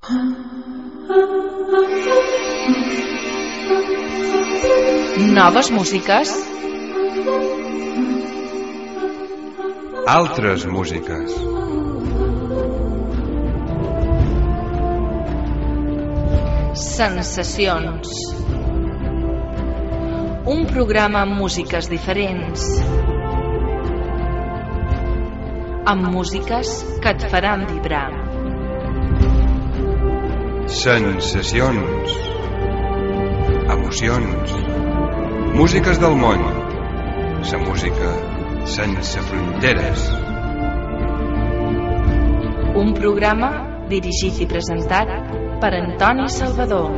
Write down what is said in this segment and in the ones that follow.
Noves músiques. Altres músiques. Sensacions. Un programa amb músiques diferents. Amb músiques que et faran vibrar. Sensacions. Emocions. Músiques del món. La música sense fronteres. Un programa dirigit i presentat per Antoni Salvador.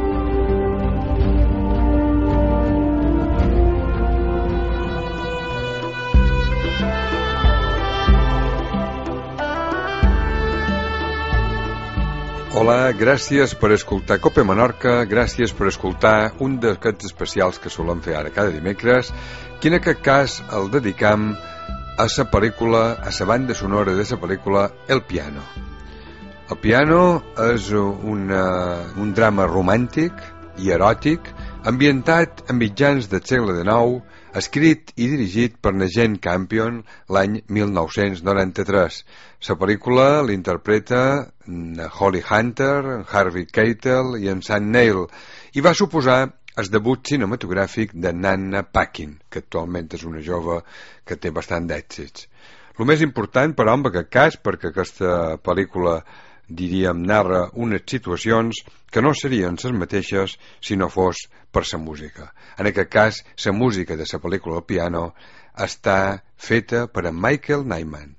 Hola, gràcies per escoltar Cope Menorca, gràcies per escoltar un d'aquests especials que solem fer ara cada dimecres, que en aquest cas el dedicam a la pel·lícula, a la banda sonora de la pel·lícula El Piano. El Piano és un drama romàntic i eròtic ambientat a mitjans del segle XIX, escrit i dirigit per Jane Campion l'any 1993. La pel·lícula l'interpreta Holly Hunter, Harvey Keitel i en Sam Neill i va suposar el debut cinematogràfic de Nanna Paquin, que actualment és una jove que té bastant d'èxits. El més important, però, en aquest cas, perquè aquesta pel·lícula, diríem, narra unes situacions que no serien les mateixes si no fos per la música. En aquest cas, la música de la pel·lícula El Piano està feta per en Michael Nyman.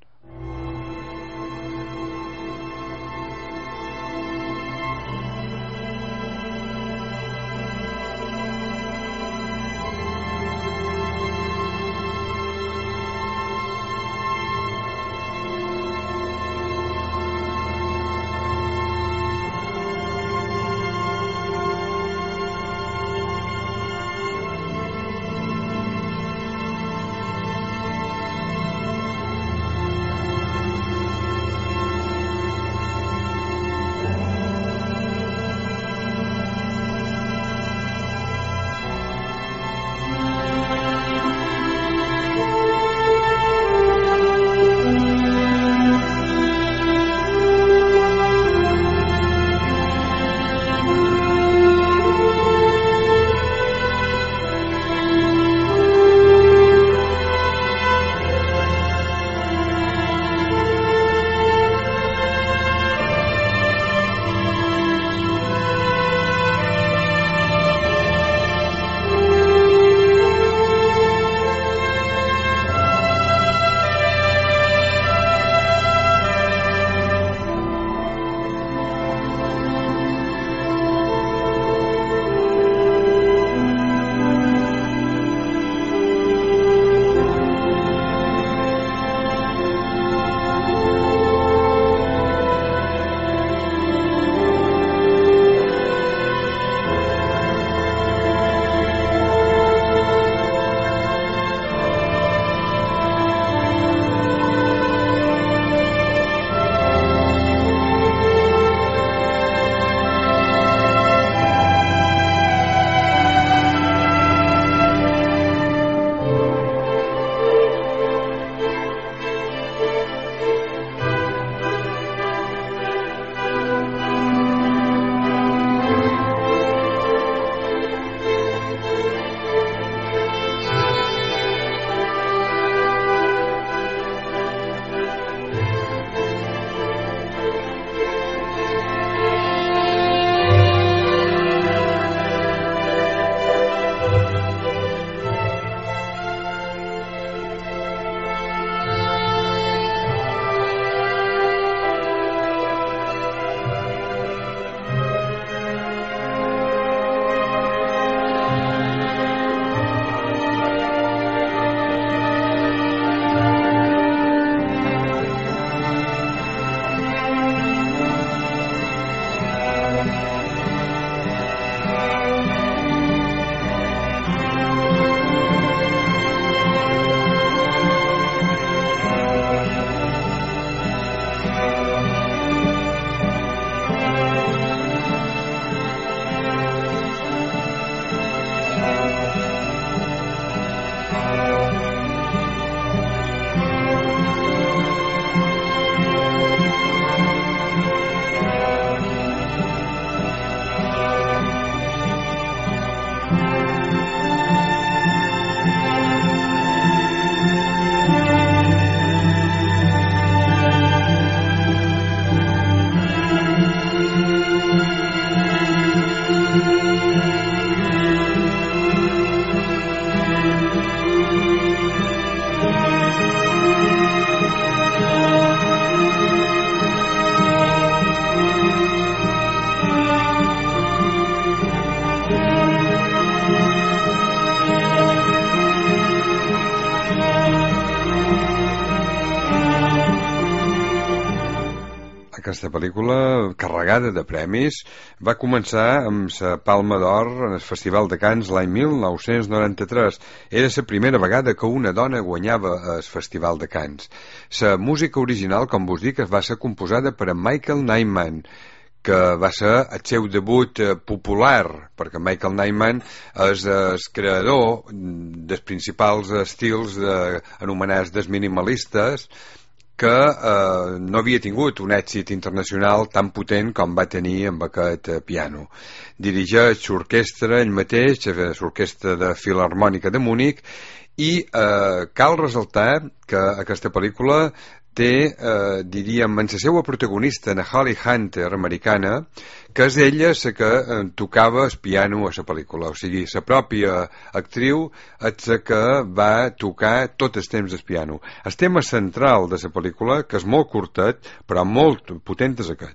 aquesta pel·lícula, carregada de premis, va començar amb la Palma d'Or en el Festival de Cannes l'any 1993. Era la primera vegada que una dona guanyava el Festival de Cannes. La música original, com vos dic, va ser composada per en Michael Nyman, que va ser el seu debut popular, perquè Michael Nyman és el creador dels principals estils anomenats dels minimalistes, que no havia tingut un èxit internacional tan potent com va tenir amb aquest piano. Dirigeix l'orquestra ell mateix, l'orquestra de Filharmònica de Múnich, i cal ressaltar que aquesta pel·lícula té, diríem, en la seva protagonista, en Holly Hunter, americana, que és ella la que tocava el piano a la pel·lícula. O sigui, la pròpia actriu és la que va tocar tot el temps el piano. El tema central de la pel·lícula, que és molt curtet, però molt potent, és aquest.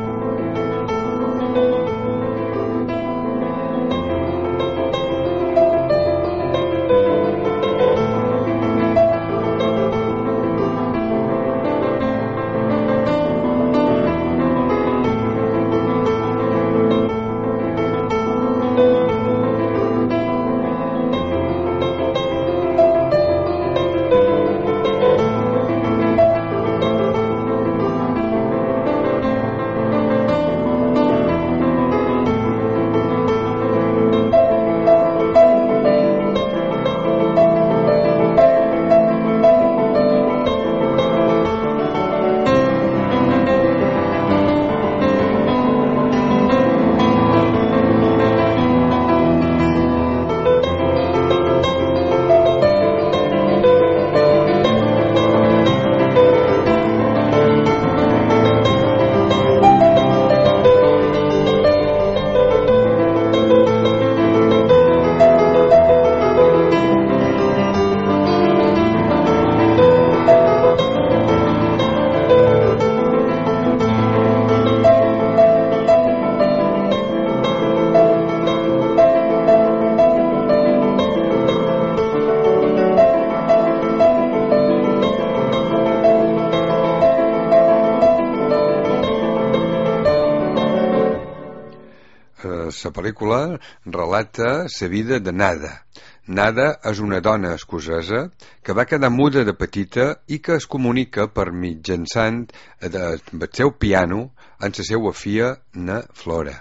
La pel·lícula relata la vida de Nada. Nada és una dona escocesa que va quedar muda de petita i que es comunica per mitjançant el seu piano amb la seva filla, na Flora.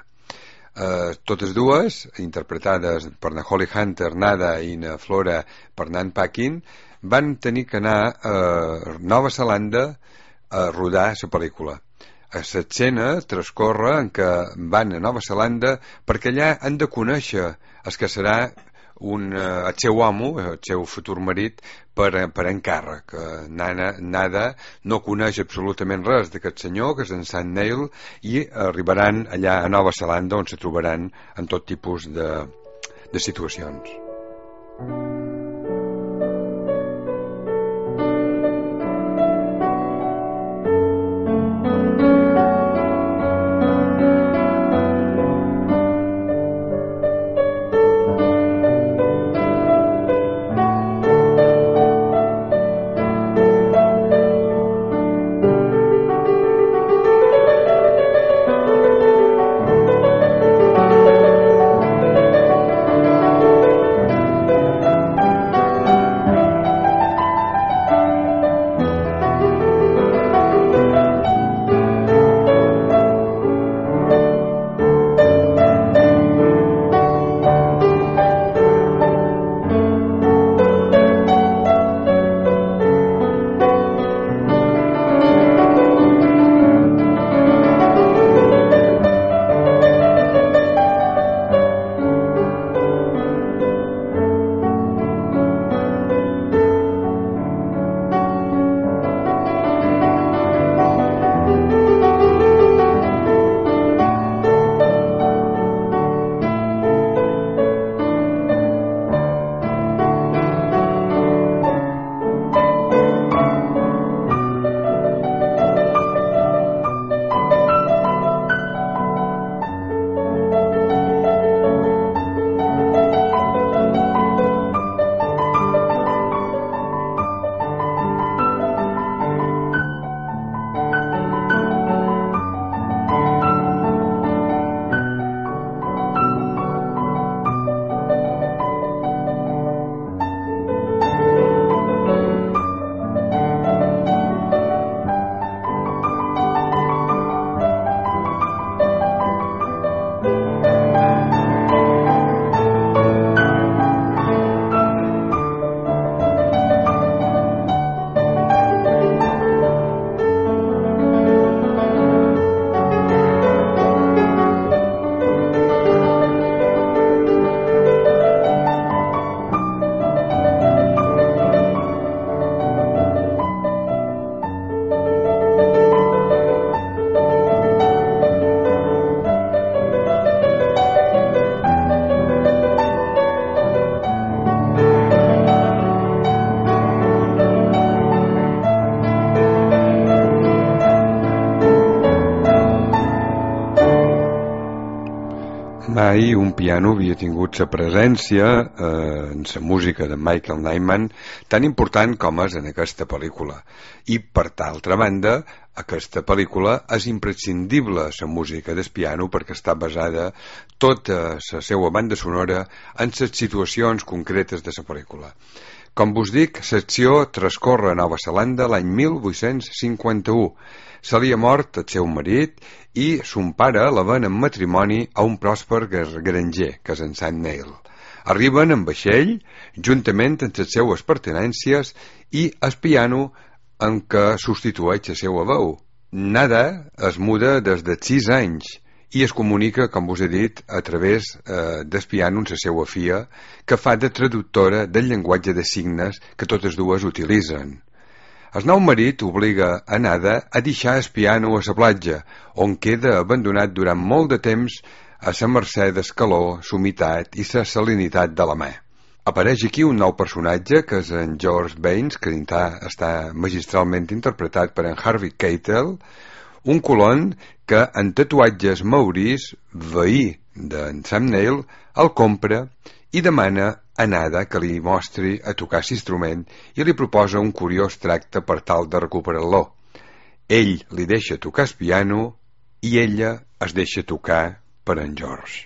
Totes dues, interpretades per na Holly Hunter, Nada, i na Flora per Nan Paquin, van tenir que anar a Nova Zelanda a rodar la pel·lícula. L'escena transcorre en què van a Nova Zelanda perquè allà han de conèixer el que serà el seu amo, el seu futur marit, per encàrrec. Nada no coneix absolutament res d'aquest senyor, que és en Sant Neil, i arribaran allà a Nova Zelanda, on se trobaran en tot tipus de situacions. Mai un piano havia tingut la presència en la música de Michael Nyman tan important com és en aquesta pel·lícula. I, per d'altra banda, aquesta pel·lícula és imprescindible la música del piano perquè està basada tota la seva banda sonora en les situacions concretes de la pel·lícula. Com vos dic, l'acció transcorre a Nova Zelanda l'any 1851. Se li ha mort el seu marit i son pare la ven en matrimoni a un pròsper granger, que és en Sant Neil. Arriben en vaixell, juntament amb les seues pertinències i el piano en què substitueix la seva veu. Nada es muda des de 6 anys i es comunica, com vos he dit, a través del piano amb la seva filla, que fa de traductora del llenguatge de signes que totes dues utilitzen. El nou marit obliga a Nada a deixar el piano a la platja, on queda abandonat durant molt de temps a la mercè del calor, l'humitat i la salinitat de la mà. Apareix aquí un nou personatge, que és en George Baines, que està magistralment interpretat per en Harvey Keitel, un colon que en tatuatges maoris, veí d'en Sam Neill, el compra i demana a Nada que li mostri a tocar l'instrument i li proposa un curiós tracte per tal de recuperar-lo. Ell li deixa tocar el piano i ella es deixa tocar per en George.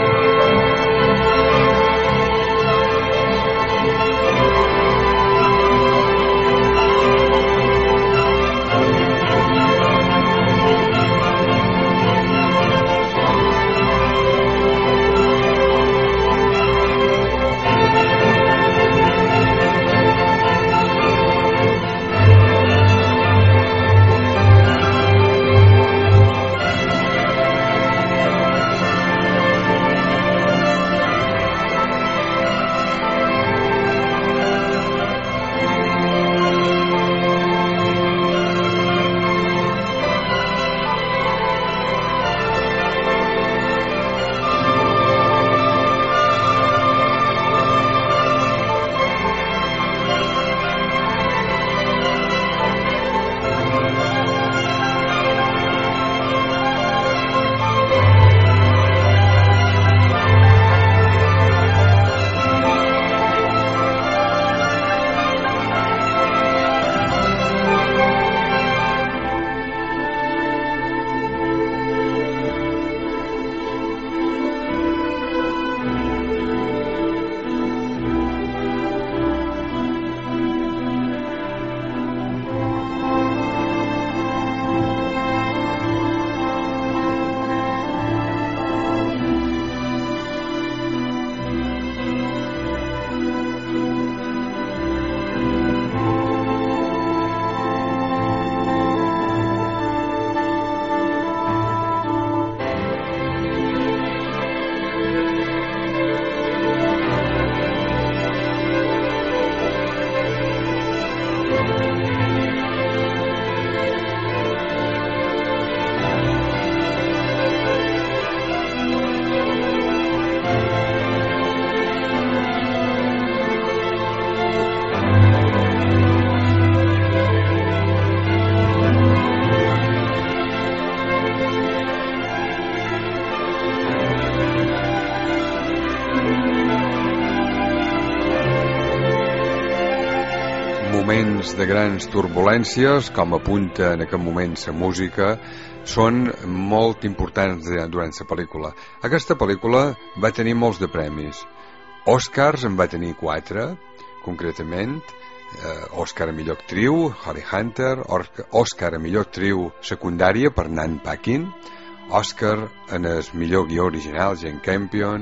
Moments de grans turbulències, com apunta en aquest moment la música, són molt importants durant la pel·lícula. Aquesta pel·lícula va tenir molts de premis. Oscars en va tenir 4, concretament. Oscar a millor actriu, Holly Hunter, Oscar a millor actriu secundària per Nan Paquin, Oscar en el millor guió original, Jane Campion,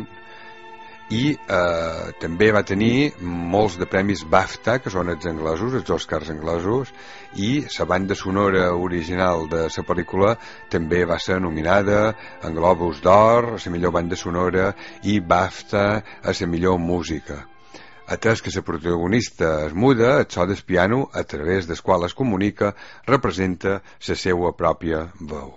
i també va tenir molts de premis BAFTA, que són els anglesos, els Oscars anglesos, i la banda sonora original de la pel·lícula també va ser nominada en Globus d'Or, a la millor banda sonora, i BAFTA a la millor música. Atès que la protagonista es muda, el so del piano, a través del qual es comunica, representa la seva pròpia veu.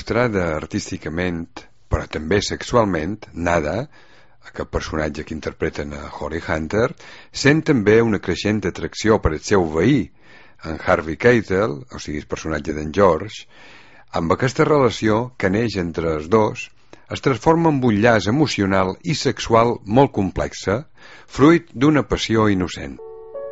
il·lustrada artísticament, però també sexualment, Nada, aquest personatge que interpreten a Holly Hunter, sent també una creixent atracció per el seu veí, en Harvey Keitel, o sigui, el personatge d'en George. Amb aquesta relació que neix entre els dos, es transforma en un llaç emocional i sexual molt complexa, fruit d'una passió innocent.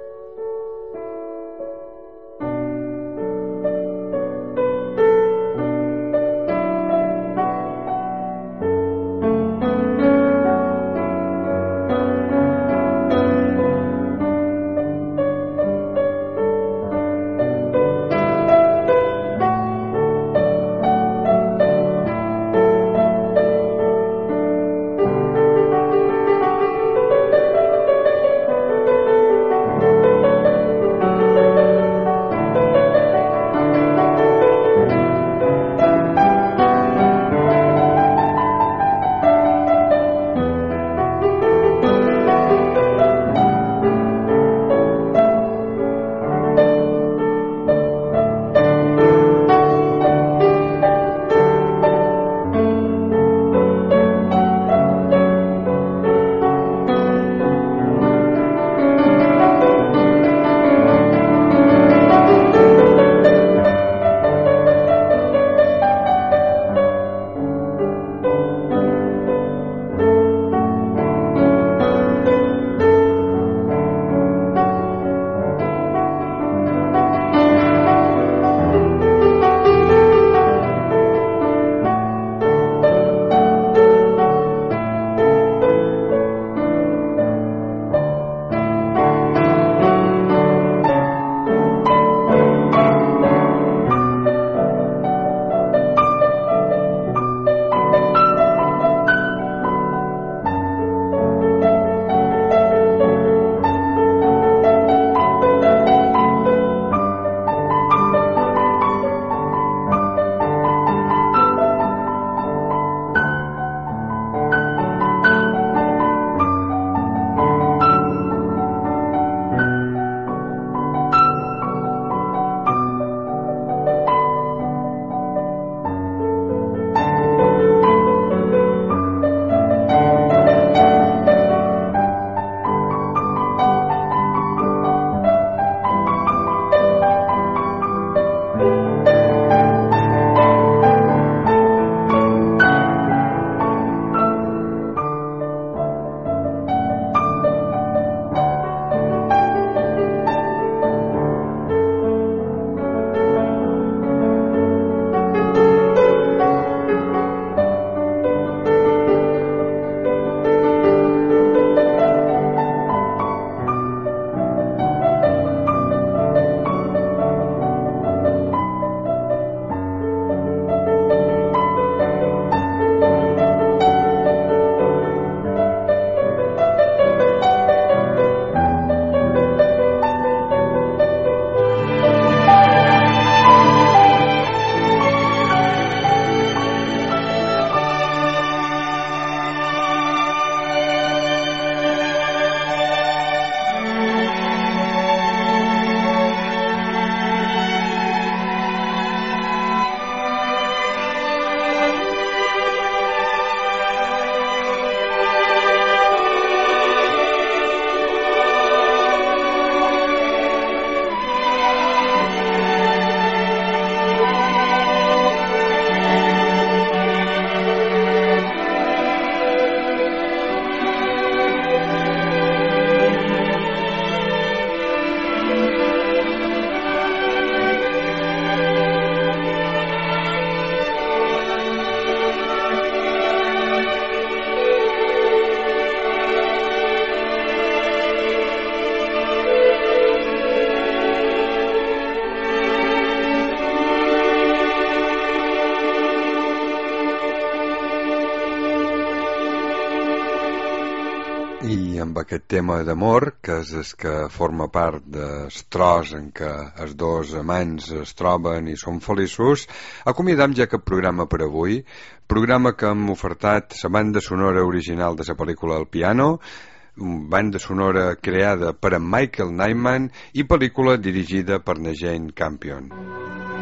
I amb aquest tema d'amor, que és el que forma part del tros en què els dos amants es troben i són feliços, acomiadam ja aquest programa per avui, programa que hem ofertat la banda sonora original de la pel·lícula El piano, banda sonora creada per en Michael Nyman i pel·lícula dirigida per na Jane Campion.